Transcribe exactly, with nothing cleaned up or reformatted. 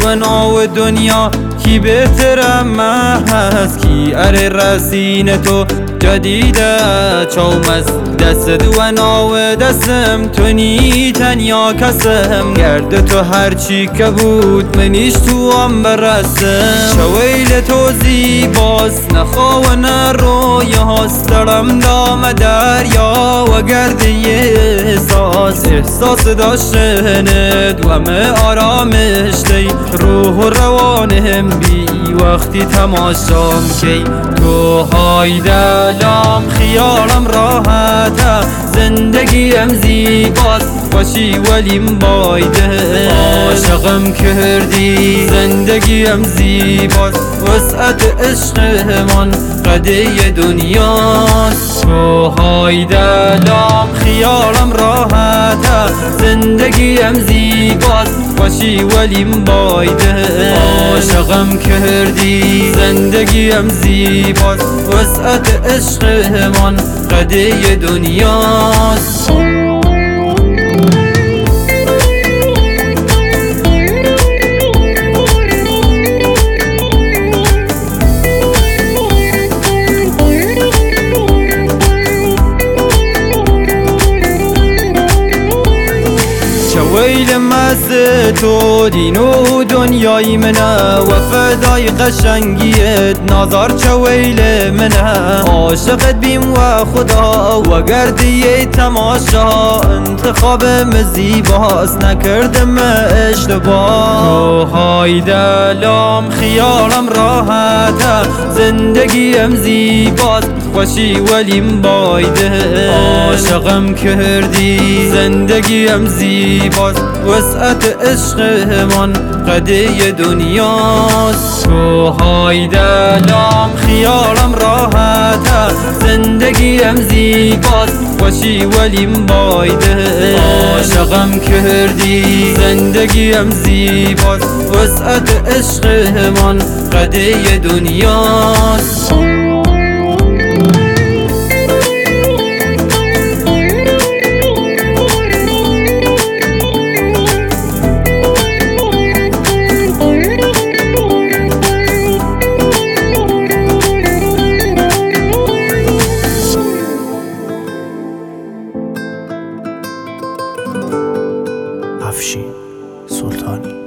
و ناو دنیا کی بهترم هست کی اره رسین تو جدیده چومز دست و ناو دستم تو نی تنیا کسم گرد تو هرچی که بود منیش تو هم برسم شویل تو زیباست نخوا و نرویه هاست دارم دام دریا و گرد یه احساس احساس داشتند و همه آرامش دی روح و روانم بی وقتی تماشام کی تو های دلم خیالم راحته زندگیم زیباست باشی ولیم بایده عاشقم کردی زندگیم زیباست وسعت عشقمان قده دنیاست تو های دلم خیالم راحته زندگیم زیباست باشی ولیم بایده عاشقم کردی زندگیم زیباست وسعت عشقمان قده دنیاست ویل مست تو دین و دنیای منه و فدای قشنگیت نظر چه ویل منه عاشقت بیم و خدا و گردی تماشا انتخابم زیباست نکردم اشتباه تو های دلم خیالم راحته زندگیم زیباست خوشی ولیم بایده عاشقم کردی زندگیم زیباست وسعت عشقمان قده دنیاست تو های دلم خیالم راحته زندگیم زیباست خوشی ولیم بایده عاشقم کردی زندگیم زیباست وسعت عشقمان قده دنیاست افشین سلطانی.